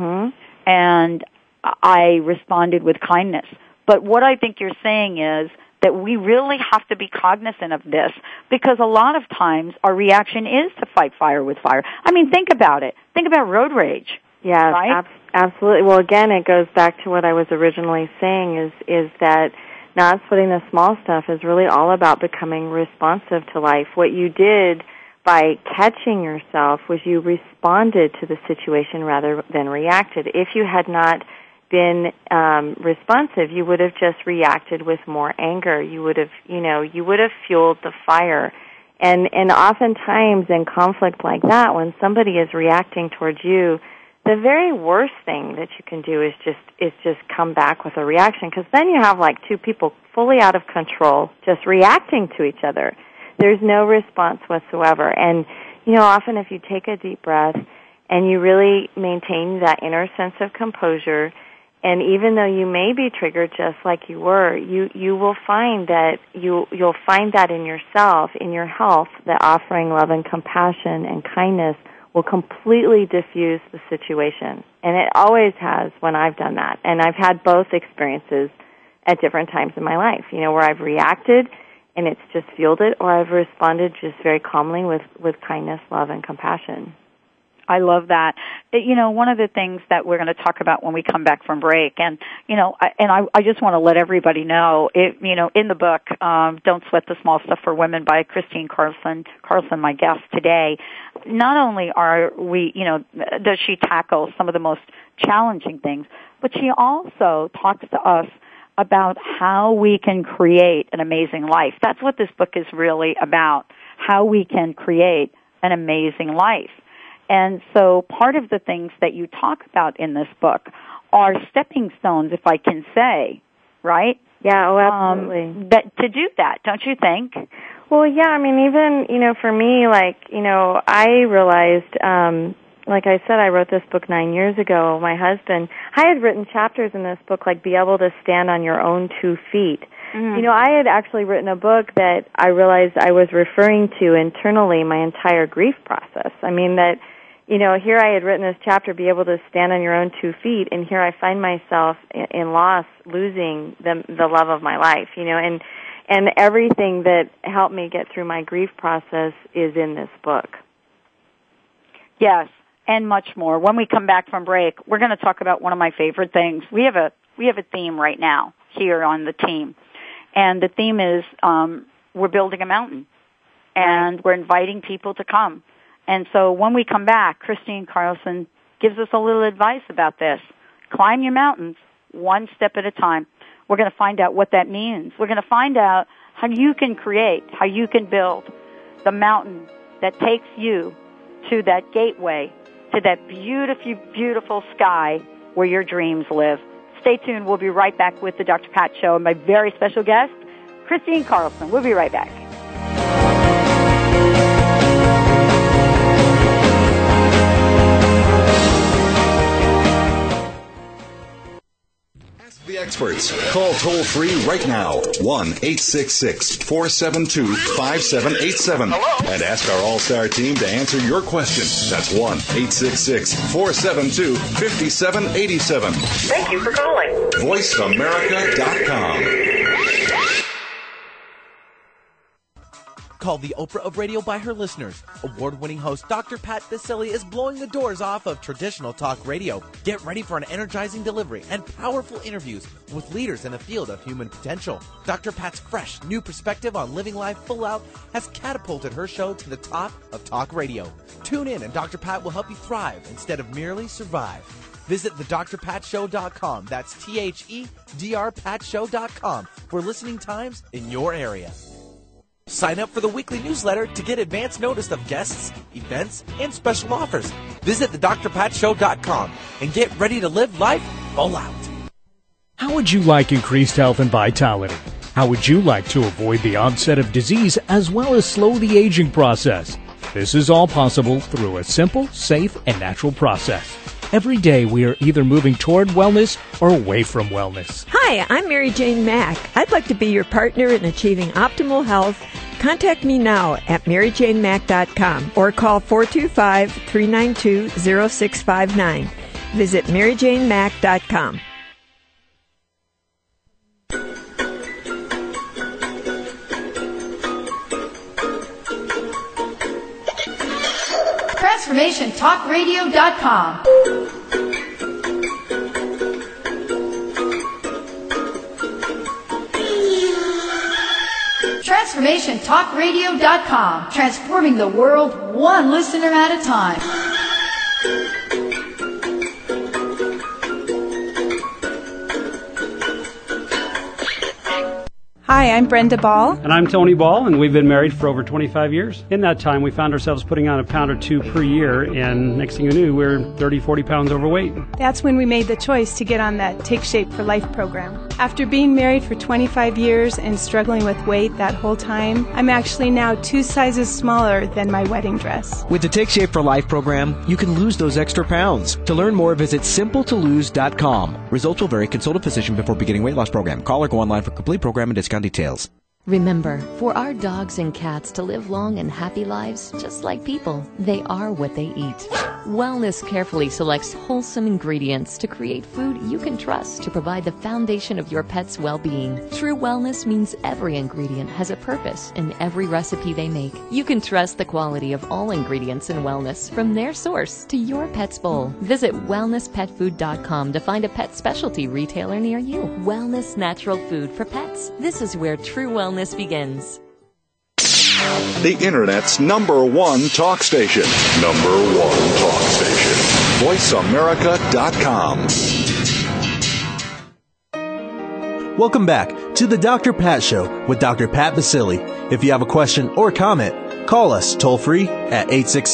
Speaker 2: And I responded with kindness. But what I think you're saying is that we really have to be cognizant of this, because a lot of times our reaction is to fight fire with fire. I mean, think about it. Think about road rage.
Speaker 3: Yeah,
Speaker 2: right?
Speaker 3: Absolutely. Well, again, it goes back to what I was originally saying is that not sweating the small stuff is really all about becoming responsive to life. What you did by catching yourself was you responded to the situation rather than reacted. If you had not been responsive, you would have just reacted with more anger. You would have fueled the fire. And oftentimes in conflict like that, when somebody is reacting towards you, the very worst thing that you can do is just come back with a reaction, because then you have like two people fully out of control just reacting to each other. There's no response whatsoever. And, you know, often if you take a deep breath and you really maintain that inner sense of composure, and even though you may be triggered just like you were, you will find that you'll find that in yourself, in your health, that offering love and compassion and kindness will completely diffuse the situation. And it always has when I've done that. And I've had both experiences at different times in my life, you know, where I've reacted and it's just fueled it, or I've responded just very calmly with kindness, love, and compassion.
Speaker 2: I love that. You know, one of the things that we're going to talk about when we come back from break, and, you know, I just want to let everybody know, you know, in the book, Don't Sweat the Small Stuff for Women by Christine Carlson, my guest today, not only does she tackle some of the most challenging things, but she also talks to us about how we can create an amazing life. That's what this book is really about, how we can create an amazing life. And so part of the things that you talk about in this book are stepping stones, if I can say, right?
Speaker 3: Yeah, oh, absolutely.
Speaker 2: To do that, don't you think?
Speaker 3: Well, yeah, I mean, even, you know, for me, like, you know, I realized, like I said, I wrote this book 9 years ago. My husband, I had written chapters in this book, like be able to stand on your own 2 feet. Mm-hmm. You know, I had actually written a book that I realized I was referring to internally my entire grief process. I mean, that, you know, here I had written this chapter, be able to stand on your own 2 feet, and here I find myself in loss, losing the love of my life, you know, and everything that helped me get through my grief process is in this book.
Speaker 2: Yes, and much more. When we come back from break, we're going to talk about one of my favorite things. We have a theme right now here on the team, and the theme is we're building a mountain, and we're inviting people to come. And so when we come back, Christine Carlson gives us a little advice about this. Climb your mountains one step at a time. We're going to find out what that means. We're going to find out how you can create, how you can build the mountain that takes you to that gateway, to that beautiful, beautiful sky where your dreams live. Stay tuned. We'll be right back with the Dr. Pat Show and my very special guest, Christine Carlson. We'll be right back.
Speaker 4: The experts. Call toll free right now. 1-866-472-5787. And ask our all-star team to answer your question. That's 1-866-472-5787.
Speaker 18: Thank you for calling.
Speaker 4: VoiceAmerica.com.
Speaker 16: Called the Oprah of radio by her listeners. Award-winning host Dr. Pat Baccili is blowing the doors off of traditional talk radio. Get ready for an energizing delivery and powerful interviews with leaders in the field of human potential. Dr. Pat's fresh, new perspective on living life full out has catapulted her show to the top of talk radio. Tune in and Dr. Pat will help you thrive instead of merely survive. Visit thedrpatshow.com. That's THEDRPatShow.com for listening times in your area. Sign up for the weekly newsletter to get advance notice of guests, events, and special offers. Visit thedrpatshow.com and get ready to live life full out.
Speaker 6: How would you like increased health and vitality? How would you like to avoid the onset of disease as well as slow the aging process? This is all possible through a simple, safe, and natural process. Every day we are either moving toward wellness or away from wellness.
Speaker 7: Hi, I'm Mary Jane Mack. I'd like to be your partner in achieving optimal health. Contact me now at maryjanemack.com or call 425-392-0659. Visit maryjanemack.com.
Speaker 18: TransformationTalkRadio.com. TransformationTalkRadio.com. Transforming the world one listener at a time.
Speaker 19: Hi, I'm Brenda Ball.
Speaker 20: And I'm Tony Ball, and we've been married for over 25 years. In that time, we found ourselves putting on a pound or two per year, and next thing you knew, we were 30, 40 pounds overweight.
Speaker 19: That's when we made the choice to get on that Take Shape for Life program. After being married for 25 years and struggling with weight that whole time, I'm actually now 2 sizes smaller than my wedding dress.
Speaker 10: With the Take Shape for Life program, you can lose those extra pounds. To learn more, visit simpletolose.com. Results will vary. Consult a physician before beginning weight loss program. Call or go online for complete program and discount details.
Speaker 21: Remember, for our dogs and cats to live long and happy lives, just like people, they are what they eat. Wellness carefully selects wholesome ingredients to create food you can trust to provide the foundation of your pet's well-being. True wellness means every ingredient has a purpose in every recipe they make. You can trust the quality of all ingredients in wellness from their source to your pet's bowl. Visit wellnesspetfood.com to find a pet specialty retailer near you. Wellness natural food for pets. This is where true wellness begins.
Speaker 4: The Internet's #1 talk station. #1 talk station. VoiceAmerica.com.
Speaker 1: Welcome back to the Dr. Pat Show with Dr. Pat Baccili. If you have a question or comment, call us toll free at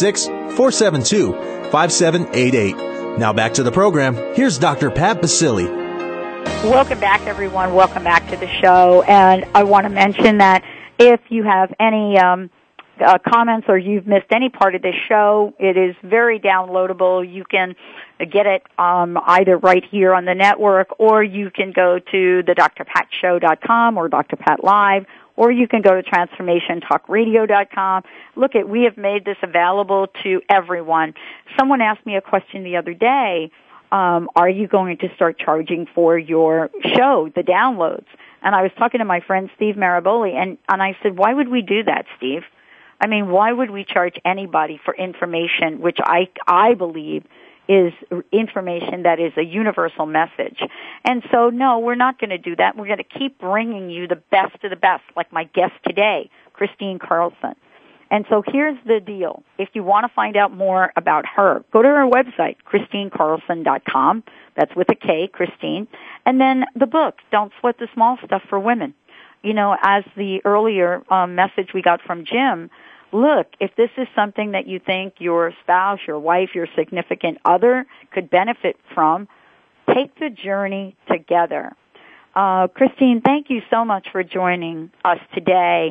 Speaker 1: 866-472-5788. Now back to the program. Here's Dr. Pat Baccili.
Speaker 2: Welcome back, everyone. Welcome back to the show. And I want to mention that if you have any comments or you've missed any part of this show, it is very downloadable. You can get it either right here on the network, or you can go to the drpatshow.com or Dr. Pat Live, or you can go to TransformationTalkRadio.com. Look, we have made this available to everyone. Someone asked me a question the other day. Are you going to start charging for your show, the downloads? And I was talking to my friend Steve Maraboli, and I said, why would we do that, Steve? I mean, why would we charge anybody for information, which I believe is information that is a universal message? And so, no, we're not going to do that. We're going to keep bringing you the best of the best, like my guest today, Christine Carlson. And so here's the deal. If you want to find out more about her, go to her website, ChristineCarlson.com. That's with a K, Christine. And then the book, Don't Sweat the Small Stuff for Women. You know, as the earlier message we got from Jim, look, if this is something that you think your spouse, your wife, your significant other could benefit from, take the journey together. Christine, thank you so much for joining us today.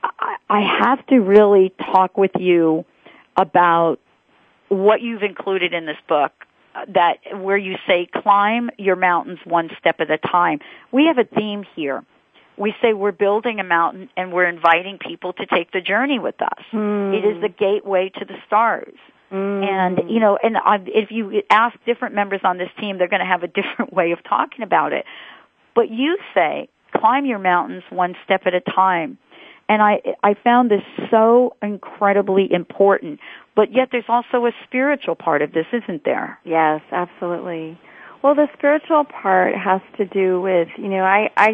Speaker 2: I have to really talk with you about what you've included in this book, that where you say climb your mountains one step at a time. We have a theme here. We say we're building a mountain and we're inviting people to take the journey with us. It is the gateway to the stars. And, you know, and if you ask different members on this team, they're going to have a different way of talking about it. But you say climb your mountains one step at a time. And I found this so incredibly important. But yet there's also a spiritual part of this, isn't there?
Speaker 3: Yes, absolutely. Well, the spiritual part has to do with, you know,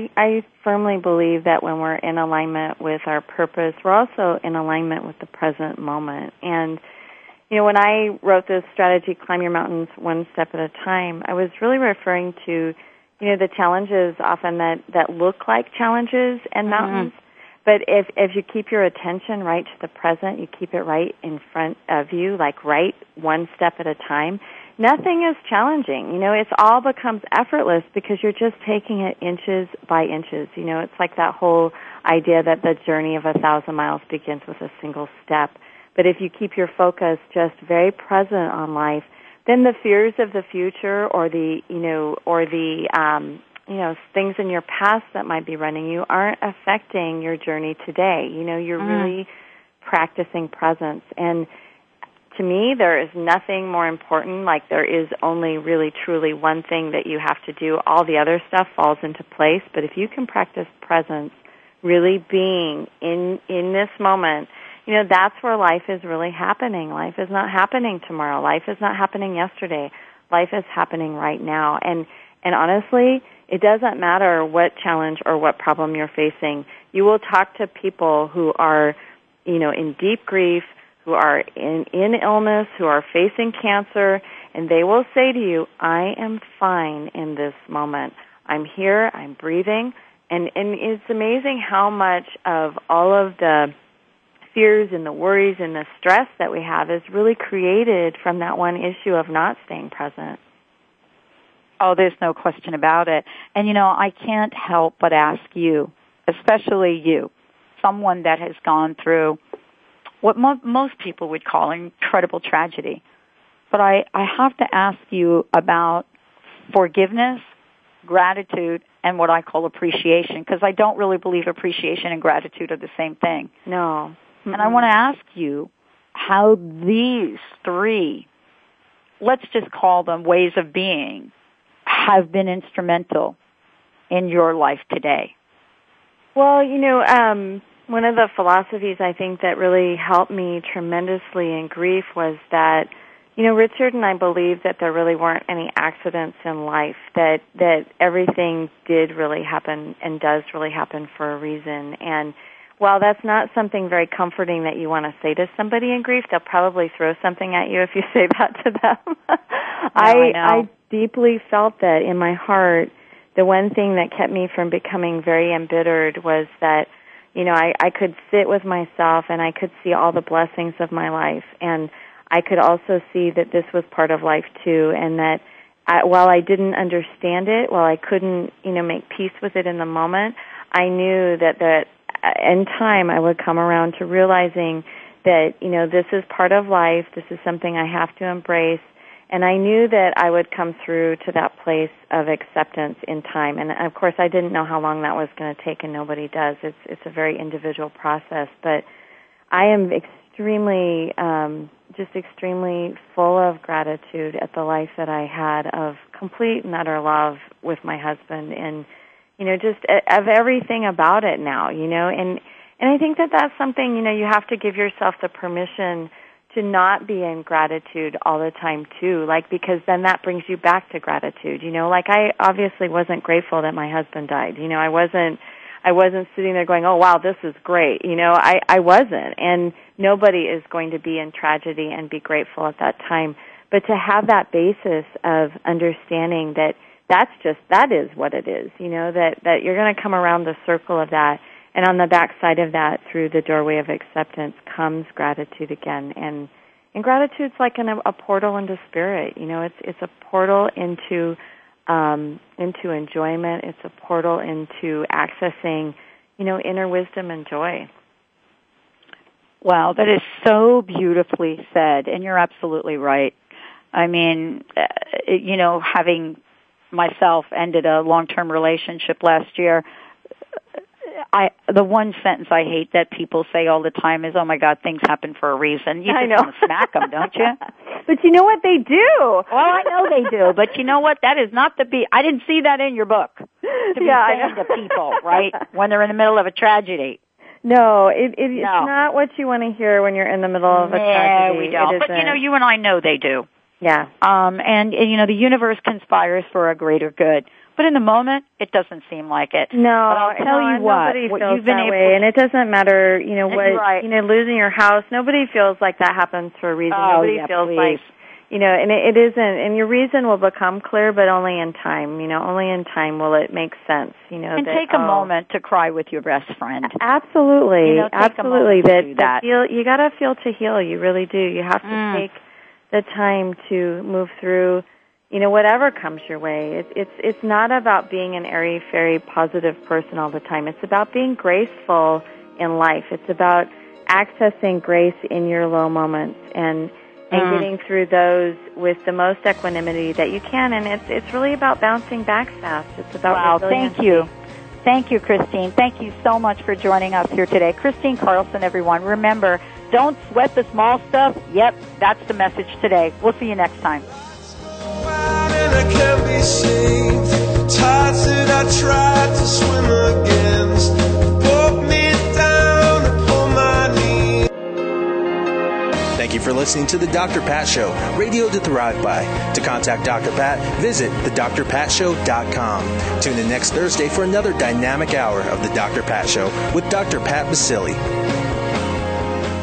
Speaker 3: I firmly believe that when we're in alignment with our purpose, we're also in alignment with the present moment. And, you know, when I wrote this strategy, Climb Your Mountains One Step at a Time, I was really referring to, you know, the challenges often that look like challenges and mountains, But if you keep your attention right to the present, you keep it right in front of you, like right one step at a time, nothing is challenging. You know, it all becomes effortless because you're just taking it inches by inches. You know, it's like that whole idea that the journey of 1,000 miles begins with a single step. But if you keep your focus just very present on life, then the fears of the future or the things in your past that might be running you aren't affecting your journey today. You know, you're really practicing presence. And to me, there is nothing more important. Like, there is only really truly one thing that you have to do. All the other stuff falls into place. But if you can practice presence, really being in this moment, you know, that's where life is really happening. Life is not happening tomorrow. Life is not happening yesterday. Life is happening right now. And honestly, it doesn't matter what challenge or what problem you're facing. You will talk to people who are, you know, in deep grief, who are in illness, who are facing cancer, and they will say to you, I am fine in this moment. I'm here, I'm breathing. And it's amazing how much of all of the fears and the worries and the stress that we have is really created from that one issue of not staying present.
Speaker 2: Oh, there's no question about it. And, you know, I can't help but ask you, especially you, someone that has gone through what most people would call incredible tragedy. But I have to ask you about forgiveness, gratitude, and what I call appreciation, because I don't really believe appreciation and gratitude are the same thing.
Speaker 3: No.
Speaker 2: Mm-hmm. And I want to ask you how these three, let's just call them ways of being, have been instrumental in your life today.
Speaker 3: Well, you know, one of the philosophies I think that really helped me tremendously in grief was that, you know, Richard and I believed that there really weren't any accidents in life, that everything did really happen and does really happen for a reason. And while that's not something very comforting that you want to say to somebody in grief, they'll probably throw something at you if you say that to them. I deeply felt that in my heart. The one thing that kept me from becoming very embittered was that, you know, I could sit with myself and I could see all the blessings of my life, and I could also see that this was part of life too, and that while I didn't understand it, while I couldn't, you know, make peace with it in the moment, I knew that in time I would come around to realizing that, you know, this is part of life, this is something I have to embrace, and I knew that I would come through to that place of acceptance in time. And of course I didn't know how long that was going to take, and nobody does. It's a very individual process, but I am extremely full of gratitude at the life that I had of complete and utter love with my husband, and, you know, just of everything about it now, you know, and I think that that's something, you know, you have to give yourself the permission to not be in gratitude all the time too, like, because then that brings you back to gratitude, you know, like I obviously wasn't grateful that my husband died, you know, I wasn't sitting there going, oh wow, this is great, you know, I wasn't, and nobody is going to be in tragedy and be grateful at that time, but to have that basis of understanding that that is what it is, you know, that you're going to come around the circle of that. And on the back side of that, through the doorway of acceptance, comes gratitude again. And gratitude's like a portal into spirit. You know, it's a portal into enjoyment. It's a portal into accessing, you know, inner wisdom and joy.
Speaker 2: Wow, that is so beautifully said, and you're absolutely right. I mean, you know, having myself ended a long-term relationship last year, the one sentence I hate that people say all the time is, oh my God, things happen for a reason. You just want to smack them, don't you?
Speaker 3: But you know what, they do.
Speaker 2: Well, I know they do, but you know what, that is not I didn't see that in your book, to be saying to people, right, when they're in the middle of a tragedy.
Speaker 3: No, it's not what you want to hear when you're in the middle of a tragedy.
Speaker 2: We don't. But, you know, you and I know they do.
Speaker 3: Yeah.
Speaker 2: And, you know, the universe conspires for a greater good. But in the moment, it doesn't seem like it.
Speaker 3: No,
Speaker 2: but I'll tell you what
Speaker 3: feels that way, and it doesn't matter, you know, what, you know, losing your house, nobody feels like that happens for a reason. Nobody feels like, and it isn't, and your reason will become clear, but only in time. Only in time will it make sense.
Speaker 2: And take a moment to cry with your best friend.
Speaker 3: Absolutely, absolutely.
Speaker 2: That
Speaker 3: you got to feel to heal. You really do. You have to take the time to move through, whatever comes your way. It's not about being an airy-fairy positive person all the time. It's about being graceful in life. It's about accessing grace in your low moments and getting through those with the most equanimity that you can. And it's really about bouncing back fast. It's about resiliency.
Speaker 2: Thank you. Thank you, Christine. Thank you so much for joining us here today. Christine Carlson, everyone. Remember, don't sweat the small stuff. Yep, that's the message today. We'll see you next time.
Speaker 8: I can't be saved. Tides that I tried to swim against broke me down upon my knees.
Speaker 1: Thank you for listening to The Dr. Pat Show, radio to thrive by. To contact Dr. Pat, visit thedrpatshow.com. Tune in next Thursday for another dynamic hour of The Dr. Pat Show with Dr. Pat Baccili.